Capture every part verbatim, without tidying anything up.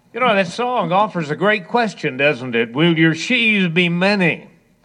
You know, that song offers a great question, doesn't it? Will your sheaves be many?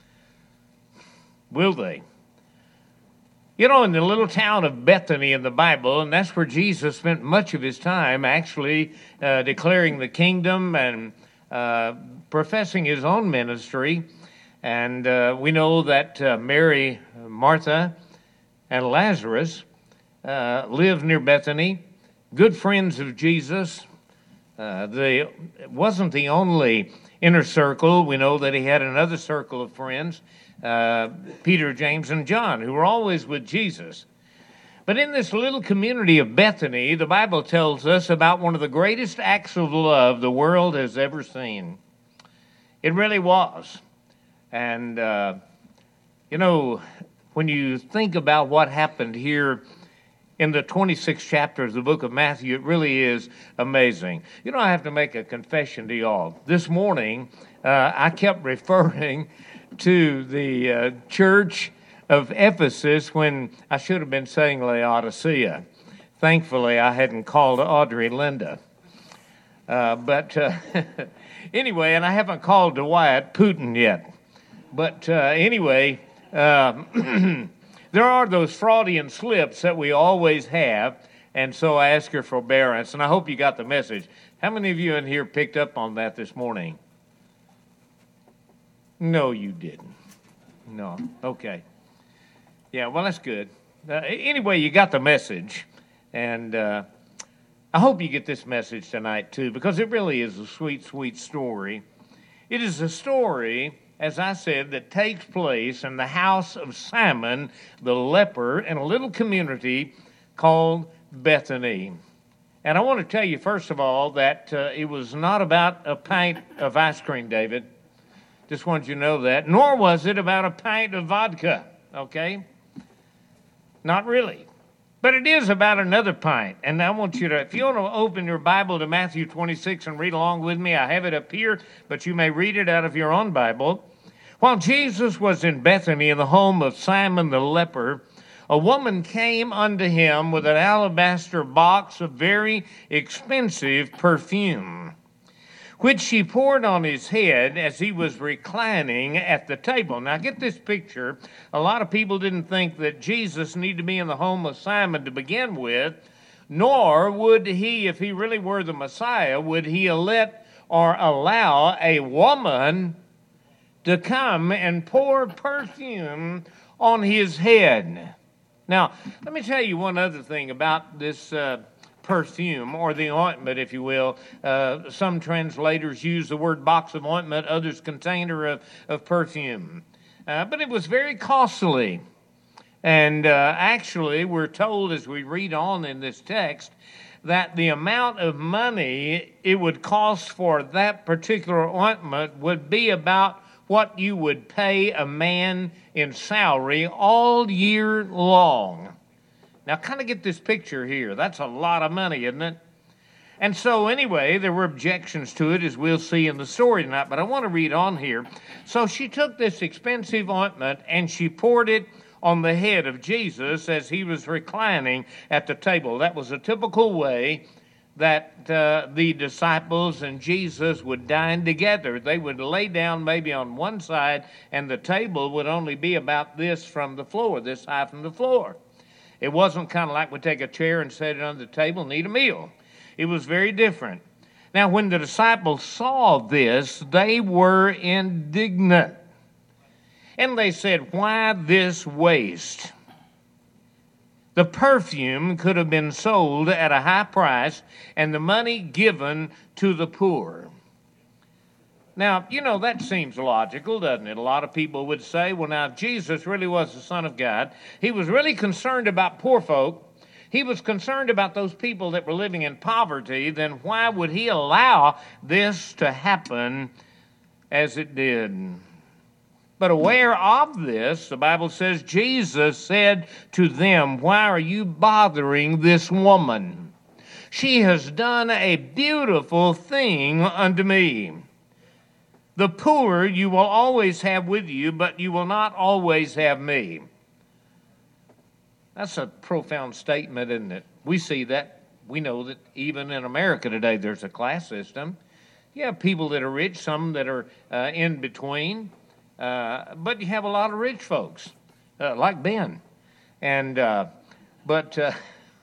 Will they? You know, in the little town of Bethany in the Bible, and that's where Jesus spent much of his time actually uh, declaring the kingdom and uh, professing his own ministry. And uh, we know that uh, Mary, Martha, and Lazarus uh, lived near Bethany, good friends of Jesus. Uh, the, it wasn't the only inner circle. We know that he had another circle of friends, uh, Peter, James, and John, who were always with Jesus. But in this little community of Bethany, the Bible tells us about one of the greatest acts of love the world has ever seen. It really was. And, uh, you know, when you think about what happened here in the twenty-sixth chapter of the book of Matthew, it really is amazing. You know, I have to make a confession to y'all. This morning, uh, I kept referring to the uh, church of Ephesus when I should have been saying Laodicea. Thankfully, I hadn't called Audrey Linda. Uh, but uh, anyway, and I haven't called Dwight Putin yet. But uh, anyway, uh, there are those Freudian slips that we always have, and so I ask your forbearance, and I hope you got the message. How many of you in here picked up on that this morning? No, you didn't. No. Okay. Yeah, well, that's good. Uh, anyway, you got the message, and uh, I hope you get this message tonight, too, because it really is a sweet, sweet story. It is a story, as I said, that takes place in the house of Simon the leper in a little community called Bethany. And I want to tell you, first of all, that uh, it was not about a pint of ice cream, David. Just wanted you to know that. Nor was it about a pint of vodka, okay? Not really. But it is about another pint. And I want you to, if you want to open your Bible to Matthew twenty-six and read along with me, I have it up here, but you may read it out of your own Bible. While Jesus was in Bethany in the home of Simon the leper, a woman came unto him with an alabaster box of very expensive perfume, which she poured on his head as he was reclining at the table. Now get this picture. A lot of people didn't think that Jesus needed to be in the home of Simon to begin with, nor would he, if he really were the Messiah, would he let or allow a woman to come and pour perfume on his head. Now, let me tell you one other thing about this uh, perfume, or the ointment, if you will. Uh, some translators use the word box of ointment, others container of, of perfume. Uh, but it was very costly. And uh, actually, we're told as we read on in this text that the amount of money it would cost for that particular ointment would be about what you would pay a man in salary all year long. Now, kind of get this picture here. That's a lot of money, isn't it? And so, anyway, there were objections to it, as we'll see in the story tonight, but I want to read on here. So she took this expensive ointment and she poured it on the head of Jesus as he was reclining at the table. That was a typical way that uh, the disciples and Jesus would dine together. They would lay down maybe on one side, and the table would only be about this from the floor, this high from the floor. It wasn't kind of like we take a chair and set it on the table and eat a meal. It was very different. Now, when the disciples saw this, they were indignant. And they said, "Why this waste? The perfume could have been sold at a high price and the money given to the poor." Now, you know, that seems logical, doesn't it? A lot of people would say, well, now, if Jesus really was the Son of God, he was really concerned about poor folk, he was concerned about those people that were living in poverty, then why would he allow this to happen as it did? But aware of this, the Bible says, Jesus said to them, "Why are you bothering this woman? She has done a beautiful thing unto me. The poor you will always have with you, but you will not always have me." That's a profound statement, isn't it? We see that. We know that even in America today there's a class system. You have people that are rich, some that are uh, in between, uh, but you have a lot of rich folks, uh, like Ben. And uh, but uh,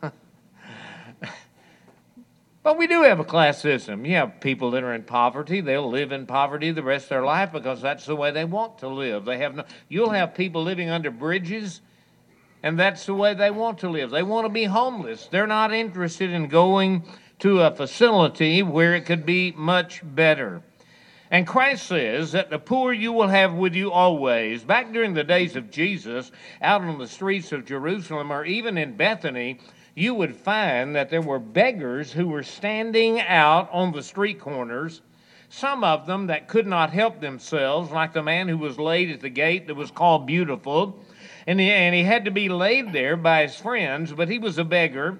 but we do have a class system. You have people that are in poverty; they'll live in poverty the rest of their life because that's the way they want to live. They have no. You'll have people living under bridges, and that's the way they want to live. They want to be homeless. They're not interested in going to a facility where it could be much better. And Christ says that the poor you will have with you always. Back during the days of Jesus, out on the streets of Jerusalem or even in Bethany, you would find that there were beggars who were standing out on the street corners, some of them that could not help themselves, like the man who was laid at the gate that was called Beautiful. And he, and he had to be laid there by his friends, but he was a beggar.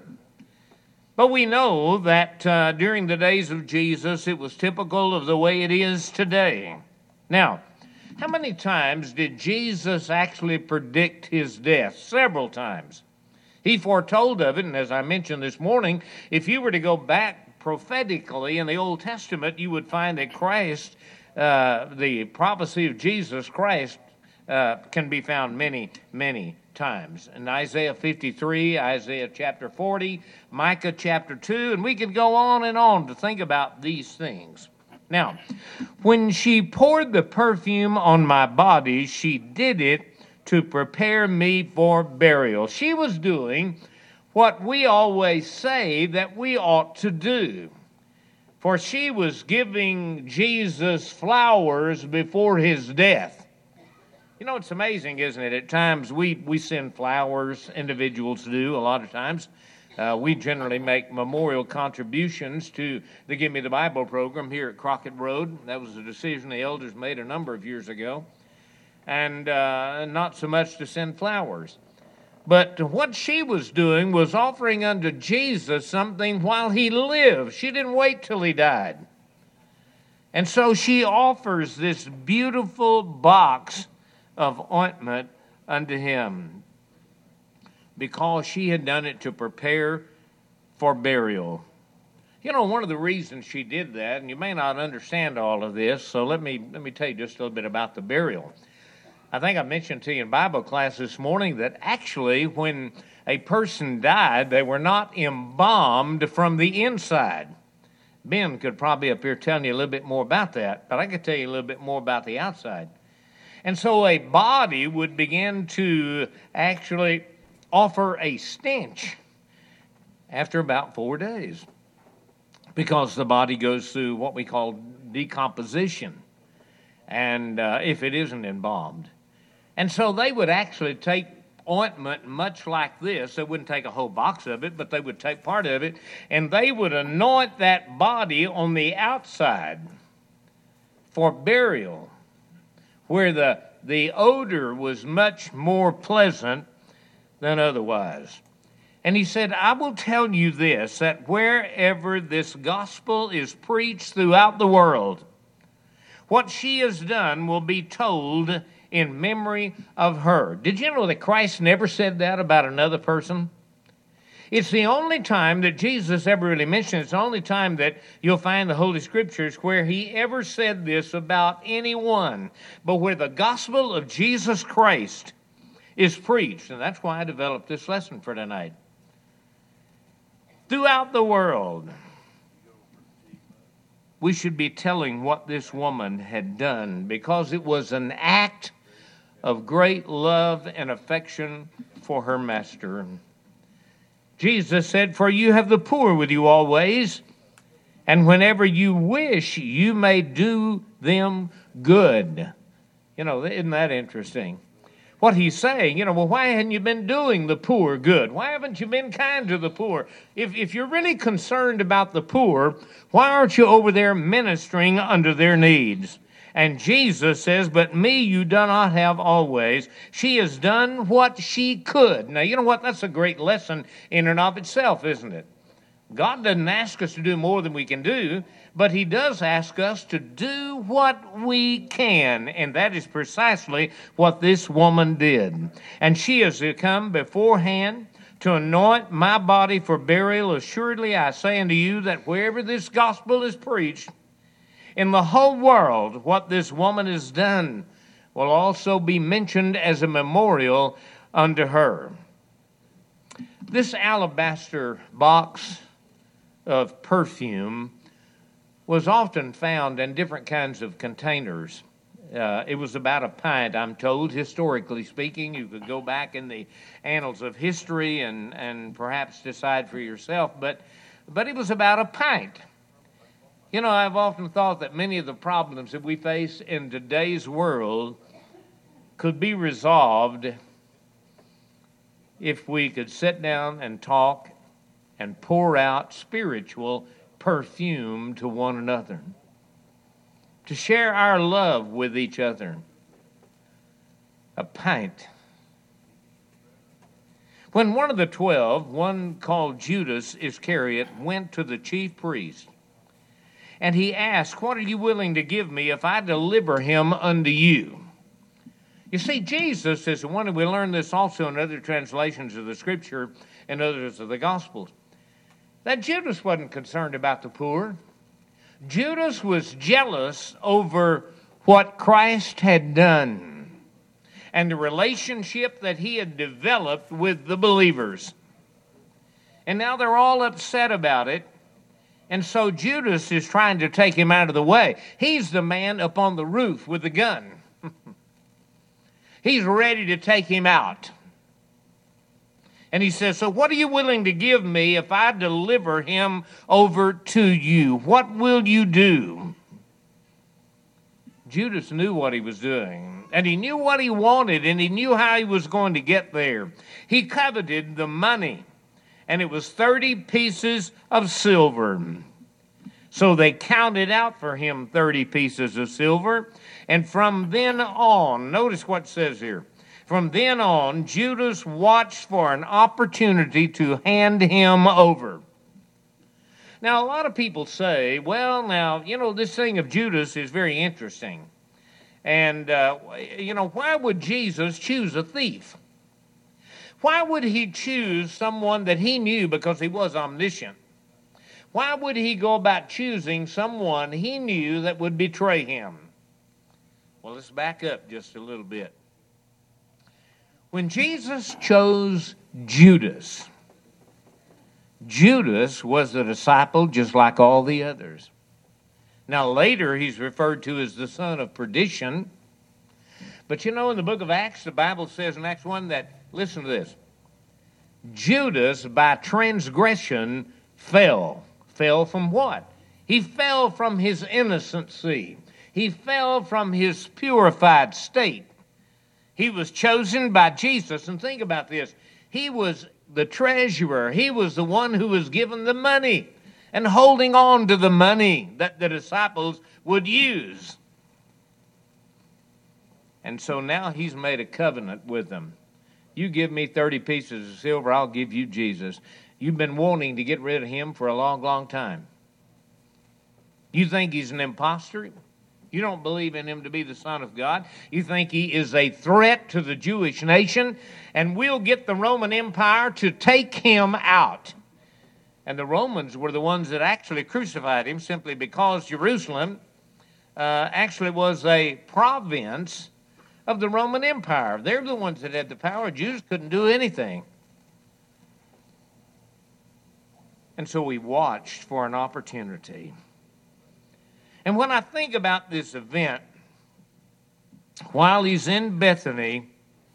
But we know that uh, during the days of Jesus, it was typical of the way it is today. Now, how many times did Jesus actually predict his death? Several times. He foretold of it, and as I mentioned this morning, if you were to go back prophetically in the Old Testament, you would find that Christ, uh, the prophecy of Jesus Christ, uh, can be found many, many times. In Isaiah fifty-three, Isaiah chapter forty, Micah chapter two, and we could go on and on to think about these things. Now, when she poured the perfume on my body, she did it to prepare me for burial. She was doing what we always say that we ought to do. For she was giving Jesus flowers before his death. You know, it's amazing, isn't it? At times we, we send flowers, individuals do a lot of times. Uh, we generally make memorial contributions to the Give Me the Bible program here at Crockett Road. That was a decision the elders made a number of years ago. And uh, not so much to send flowers. But what she was doing was offering unto Jesus something while he lived. She didn't wait till he died. And so she offers this beautiful box of ointment unto him because she had done it to prepare for burial. You know, one of the reasons she did that, and you may not understand all of this, so let me let me tell you just a little bit about the burial. I think I mentioned to you in Bible class this morning that actually when a person died, they were not embalmed from the inside. Ben could probably up here telling you a little bit more about that, but I could tell you a little bit more about the outside. And so a body would begin to actually offer a stench after about four days because the body goes through what we call decomposition, and uh, if it isn't embalmed. And so they would actually take ointment much like this. They wouldn't take a whole box of it, but they would take part of it, and they would anoint that body on the outside for burial, where the, the odor was much more pleasant than otherwise. And he said, I will tell you this, that wherever this gospel is preached throughout the world, what she has done will be told in memory of her. Did you know that Christ never said that about another person? It's the only time that Jesus ever really mentioned. It's the only time that you'll find the Holy Scriptures where he ever said this about anyone. But where the gospel of Jesus Christ is preached. And that's why I developed this lesson for tonight. Throughout the world, we should be telling what this woman had done because it was an act of great love and affection for her master. Jesus said, for you have the poor with you always, and whenever you wish, you may do them good. You know, isn't that interesting? What he's saying, you know, well, why haven't you been doing the poor good? Why haven't you been kind to the poor? If, if you're really concerned about the poor, why aren't you over there ministering unto their needs? And Jesus says, but me you do not have always. She has done what she could. Now, you know what? That's a great lesson in and of itself, isn't it? God doesn't ask us to do more than we can do, but he does ask us to do what we can. And that is precisely what this woman did. And she has come beforehand to anoint my body for burial. Assuredly, I say unto you that wherever this gospel is preached, in the whole world, what this woman has done will also be mentioned as a memorial unto her. This alabaster box of perfume was often found in different kinds of containers. Uh, it was about a pint, I'm told, historically speaking. You could go back in the annals of history and, and perhaps decide for yourself, but, but it was about a pint. You know, I've often thought that many of the problems that we face in today's world could be resolved if we could sit down and talk and pour out spiritual perfume to one another, to share our love with each other. A pint. When one of the twelve, one called Judas Iscariot, went to the chief priest, and he asked, "What are you willing to give me if I deliver him unto you?" You see, Jesus is the one, and we learn this also in other translations of the Scripture and others of the Gospels, that Judas wasn't concerned about the poor. Judas was jealous over what Christ had done and the relationship that he had developed with the believers. And now they're all upset about it. And so Judas is trying to take him out of the way. He's the man up on the roof with the gun. He's ready to take him out. And he says, "So what are you willing to give me if I deliver him over to you? What will you do?" Judas knew what he was doing, and he knew what he wanted, and he knew how he was going to get there. He coveted the money, and it was thirty pieces of silver. So they counted out for him thirty pieces of silver, and from then on, notice what it says here. From then on, Judas watched for an opportunity to hand him over. Now, a lot of people say, well, now, you know, this thing of Judas is very interesting. And, uh, you know, why would Jesus choose a thief? Why would he choose someone that he knew because he was omniscient? Why would he go about choosing someone he knew that would betray him? Well, let's back up just a little bit. When Jesus chose Judas, Judas was a disciple just like all the others. Now later he's referred to as the son of perdition. But you know, in the book of Acts, the Bible says in Acts one that, listen to this, Judas by transgression fell. Fell from what? He fell from his innocency. He fell from his purified state. He was chosen by Jesus. And think about this. He was the treasurer. He was the one who was given the money and holding on to the money that the disciples would use. And so now he's made a covenant with them. You give me thirty pieces of silver, I'll give you Jesus. You've been wanting to get rid of him for a long, long time. You think he's an imposter? You don't believe in him to be the Son of God. You think he is a threat to the Jewish nation, and we'll get the Roman Empire to take him out. And the Romans were the ones that actually crucified him simply because Jerusalem uh, actually was a province of the Roman Empire. They're the ones that had the power. Jews couldn't do anything. And so we watched for an opportunity. And when I think about this event, while he's in Bethany,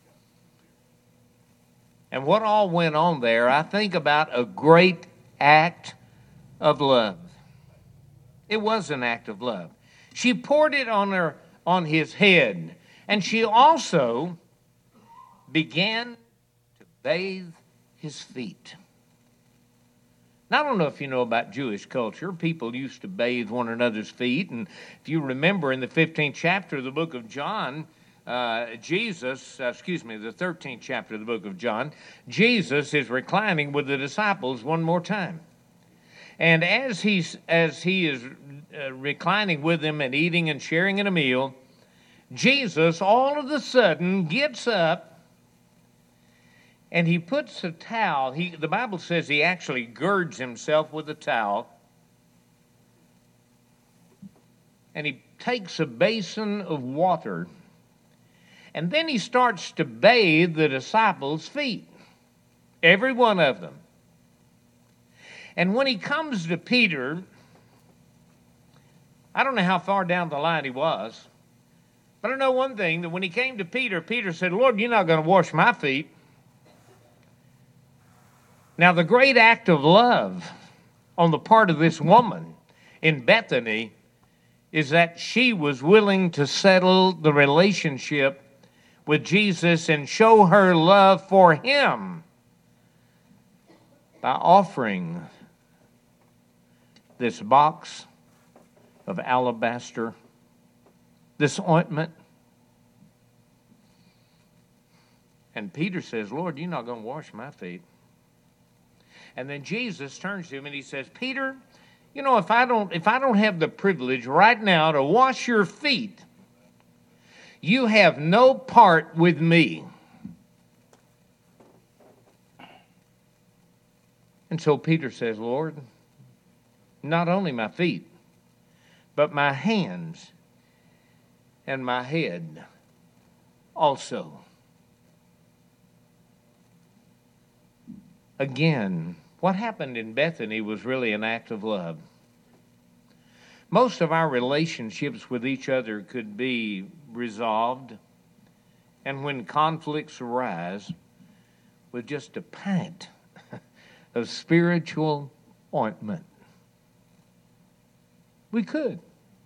and what all went on there, I think about a great act of love. It was an act of love. She poured it on her, on his head, and she also began to bathe his feet. Now, I don't know if you know about Jewish culture. People used to bathe one another's feet. And if you remember in the fifteenth chapter of the book of John, uh, Jesus, uh, excuse me, the thirteenth chapter of the book of John, Jesus is reclining with the disciples one more time. And as he's, as he is uh, reclining with them and eating and sharing in a meal, Jesus all of a sudden gets up and he puts a towel. He, the Bible says he actually girds himself with a towel. and he takes a basin of water, and then he starts to bathe the disciples' feet, every one of them. And when he comes to Peter, I don't know how far down the line he was, but I know one thing, that when he came to Peter, Peter said, Lord, you're not going to wash my feet. Now, the great act of love on the part of this woman in Bethany is that she was willing to settle the relationship with Jesus and show her love for him by offering this box of alabaster, this ointment. And Peter says, Lord, you're not going to wash my feet. And then Jesus turns to him and he says, Peter, you know, if I don't if I don't have the privilege right now to wash your feet, you have no part with me. And so Peter says, Lord, not only my feet, but my hands and my head also. Again, what happened in Bethany was really an act of love. Most of our relationships with each other could be resolved, and when conflicts arise, with just a pint of spiritual ointment. We could.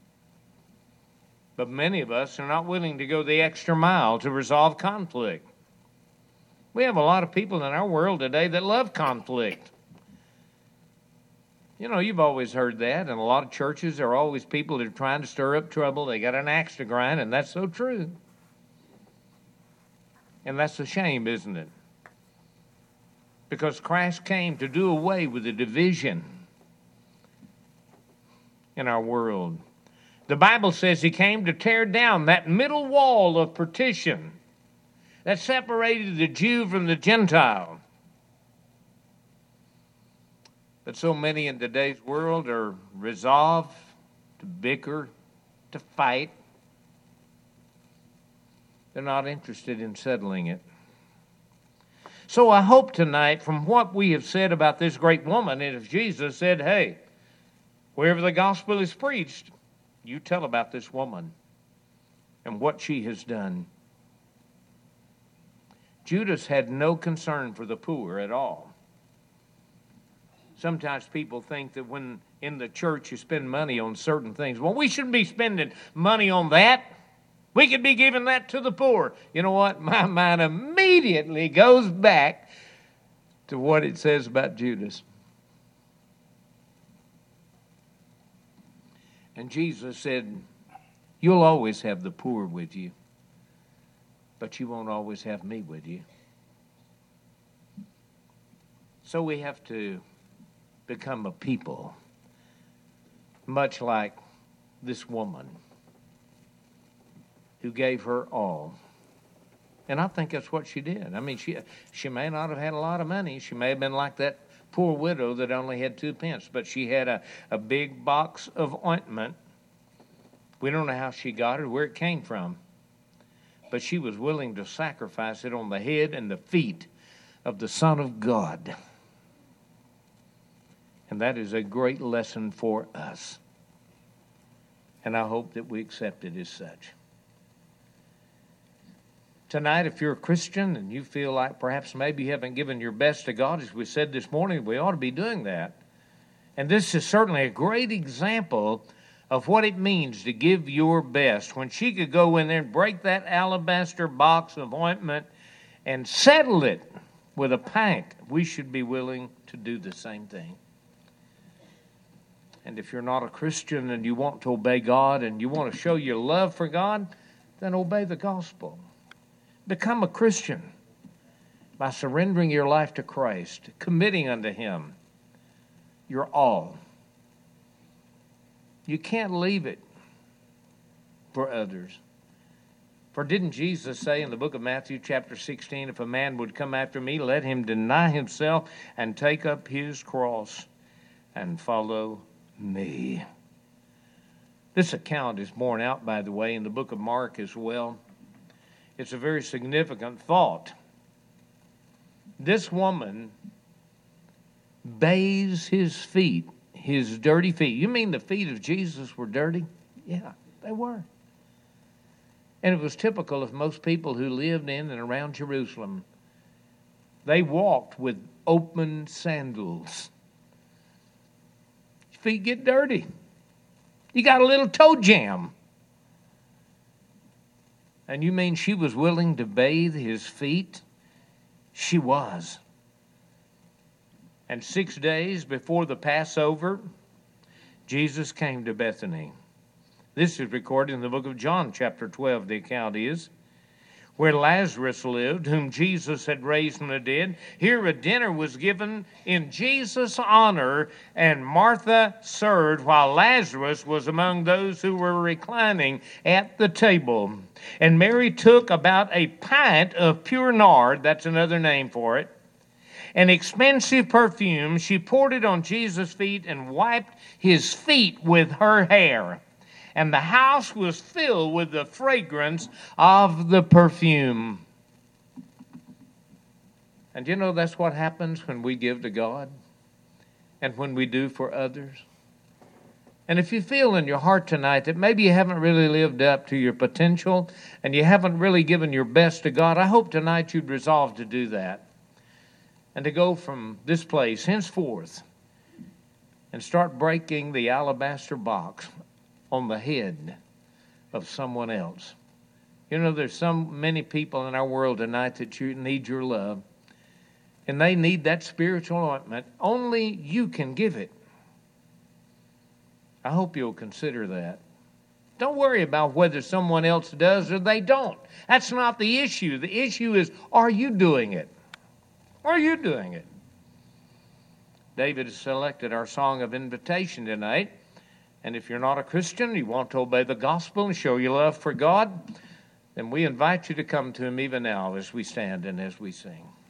But many of us are not willing to go the extra mile to resolve conflict. We have a lot of people in our world today that love conflict. You know, you've always heard that. In a lot of churches, there are always people that are trying to stir up trouble. They got an axe to grind, and that's so true. And that's a shame, isn't it? Because Christ came to do away with the division in our world. The Bible says he came to tear down that middle wall of partition that separated the Jew from the Gentile. But so many in today's world are resolved to bicker, to fight. They're not interested in settling it. So I hope tonight, from what we have said about this great woman, and if Jesus said, hey, wherever the gospel is preached, you tell about this woman and what she has done. Judas had no concern for the poor at all. Sometimes people think that when in the church you spend money on certain things, well, we shouldn't be spending money on that. We could be giving that to the poor. You know what? My mind immediately goes back to what it says about Judas. And Jesus said, you'll always have the poor with you, but you won't always have me with you. So we have to become a people, much like this woman who gave her all. And I think that's what she did. I mean, she she may not have had a lot of money. She may have been like that poor widow that only had two pence, but she had a, a big box of ointment. We don't know how she got it or where it came from, but she was willing to sacrifice it on the head and the feet of the Son of God. And that is a great lesson for us. And I hope that we accept it as such. Tonight, if you're a Christian and you feel like perhaps maybe you haven't given your best to God, as we said this morning, we ought to be doing that. And this is certainly a great example of what it means to give your best. When she could go in there and break that alabaster box of ointment and settle it with a pint, we should be willing to do the same thing. And if you're not a Christian and you want to obey God and you want to show your love for God, then obey the gospel. Become a Christian by surrendering your life to Christ, committing unto Him your all. You can't leave it for others. For didn't Jesus say in the book of Matthew chapter sixteen, if a man would come after me, let him deny himself and take up his cross and follow me. This account is borne out, by the way, in the book of Mark as well. It's a very significant thought. This woman bathes his feet, his dirty feet. You mean the feet of Jesus were dirty? Yeah, they were. And it was typical of most people who lived in and around Jerusalem. They walked with open sandals. Your feet get dirty. You got a little toe jam. And you mean she was willing to bathe his feet? She was. And six days before the Passover, Jesus came to Bethany. This is recorded in the book of John, chapter twelve, the account is, where Lazarus lived, whom Jesus had raised from the dead. Here a dinner was given in Jesus' honor, and Martha served while Lazarus was among those who were reclining at the table. And Mary took about a pint of pure nard, that's another name for it, an expensive perfume. She poured it on Jesus' feet and wiped his feet with her hair. And the house was filled with the fragrance of the perfume. And you know that's what happens when we give to God and when we do for others. And if you feel in your heart tonight that maybe you haven't really lived up to your potential and you haven't really given your best to God, I hope tonight you'd resolve to do that and to go from this place henceforth and start breaking the alabaster box on the head of someone else. You know, there's so many people in our world tonight that you need your love, and they need that spiritual ointment. Only you can give it. I hope you'll consider that. Don't worry about whether someone else does or they don't. That's not the issue. The issue is, are you doing it? Are you doing it? David has selected our song of invitation tonight. And if you're not a Christian, you want to obey the gospel and show your love for God, then we invite you to come to him even now as we stand and as we sing.